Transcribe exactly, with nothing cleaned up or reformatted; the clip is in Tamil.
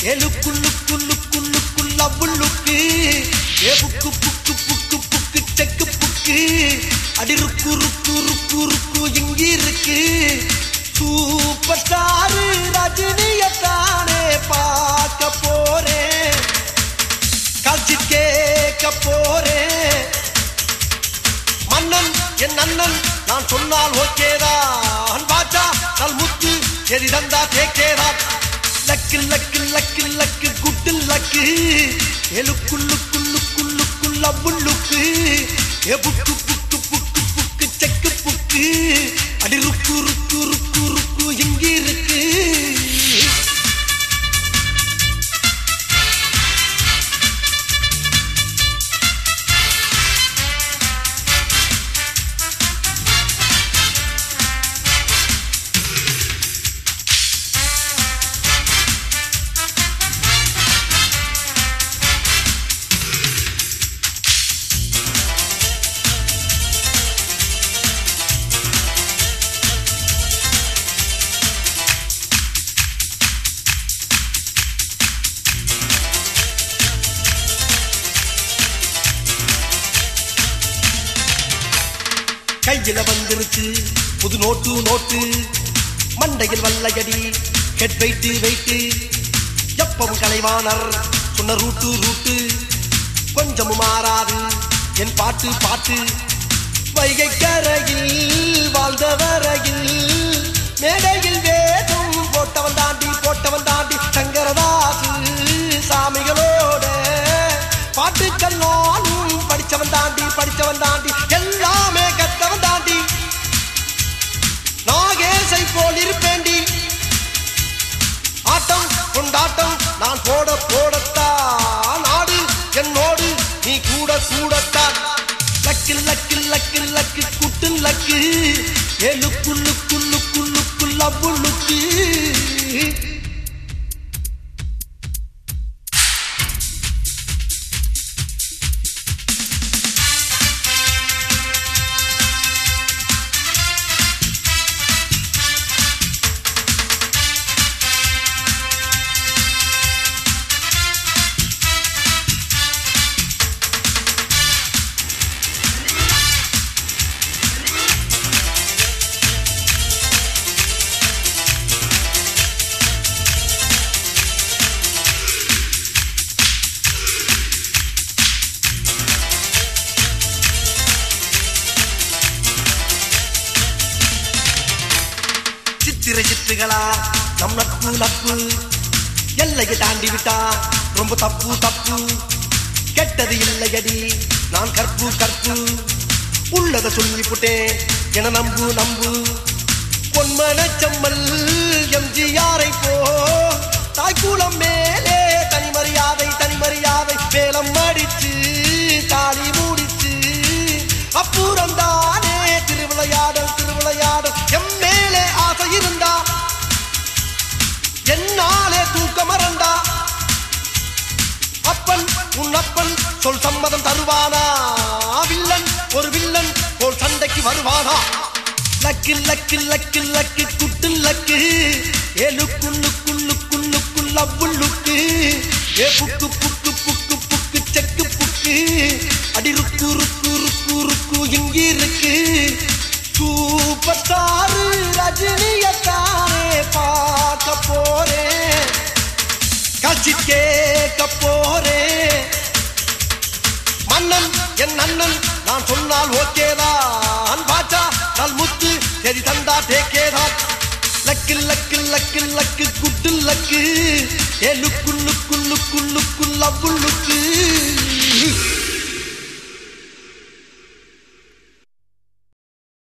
ஏலுக்கு look look look love look a book book book book check book அடி ருக்கு ருக்கு ருக்கு ருக்கு இங்கி இருக்கு சூப்பர் ஸ்டார் ரஜினியத்தானே பார்க்க போறேன் காட்சி கேட்க போறேன் மன்னன் என் அண்ணன் நான் சொன்னால் ஓகேதான் பாச்சா நல் முத்து எரி தந்தா தேக்கேதான் luck luck luck luck good luck எலுக்கு look look look love look a book book book book check book அடி ருக்கு ருக்கு ருக்கு ருக்கு இங்கி இருக்கு கையில வந்துருச்சு புது நோட்டு நோட்டு மண்டையில் வல்லையடி ஹெட் வெயிட்டு வெயிட்டு எப்பவும் கலைவாணர் சொன்ன ரூட்டு ரூட்டு கொஞ்சமும் மாறாது என் பாட்டு பாட்டு வைகை கரையில் வாழ்ந்த வரையில் மேடையில் வேதம் போட்டவன் தாண்டி போட்டவன் தாண்டி சங்கரதாசு சாமிகளோட பாட்டுக்கள் நானும் படிச்சவன் தாண்டி படிச்சவன் தாண்டி எல்லாமே கத்தவன் தாண்டி நாகேசை போல் இருப்பேண்டி ஆட்டம் கொண்டாட்டம் நான் போட போடத்தான் நாடு என்னோடு நீ கூட கூடத்தான் luck luck luck luck good luck a look look look look love look சித்திரா நம் நட்பு நட்பு எல்லையை தாண்டி விட்டா ரொம்ப தப்பு தப்பு கெட்டது இல்லையடி நான் கற்பு கற்பு உள்ளத சொல்லிவிட்டேன் என நம்பு நம்பு பொன்மனச்சம்மல் எம்ஜிஆரை போ தாய்க்குளம் மேலே தனி மரியாதை தனி மரியாதை வேலம் அடிச்சு தாலி மூடிச்சு அப்புறம் தானே திருவிளையாடல் திருவிளையாடல் எம் மேலே ஆசை இருந்தா என்னாலே தூக்க மறந்தா அப்பன் உன் அப்பன் சொல் சம்மதம் தருவானா வில்லன் ஒரு வில்லன் போல் சண்டைக்கு வருவானா luck luck luck luck good luck a look look look look love look a book book book book check book அடி ருக்கு ருக்கு ருக்கு ருக்கு இங்கி இருக்கு சூப்பர் ஸ்டார் ரஜினியத்தானே பார்க்க போறேன் காட்சி கேட்க போறேன் மன்னன் என் அண்ணன் நான் சொன்னால் ஓகேதான் பாச்சா நல் முத்து சரி தந்தா தேக்கேதான் luck luck luck luck good luck a look look look look love look